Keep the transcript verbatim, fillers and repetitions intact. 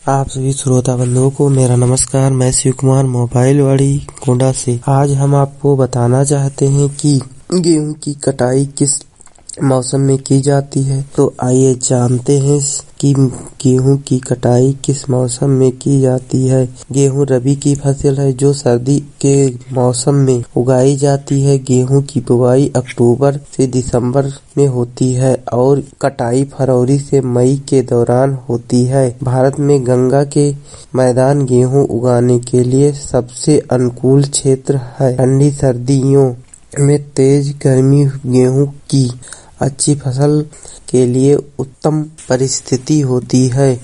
आप सभी श्रोता बंधुओं को मेरा नमस्कार। मैं शिव कुमार मोबाइल वाड़ी गोंडा से। आज हम आपको बताना चाहते हैं कि गेहूं की कटाई किस मौसम में की जाती है। तो आइए जानते हैं कि गेहूं की कटाई किस मौसम में की जाती है। गेहूं रबी की फसल है जो सर्दी के मौसम में उगाई जाती है। गेहूं की बुवाई अक्टूबर से दिसंबर में होती है और कटाई फरवरी से मई के दौरान होती है। भारत में गंगा के मैदान गेहूं उगाने के लिए सबसे अनुकूल क्षेत्र है। ठंडी सर्दियों में तेज गर्मी गेहूं की अच्छी फसल के लिए उत्तम परिस्थिति होती है।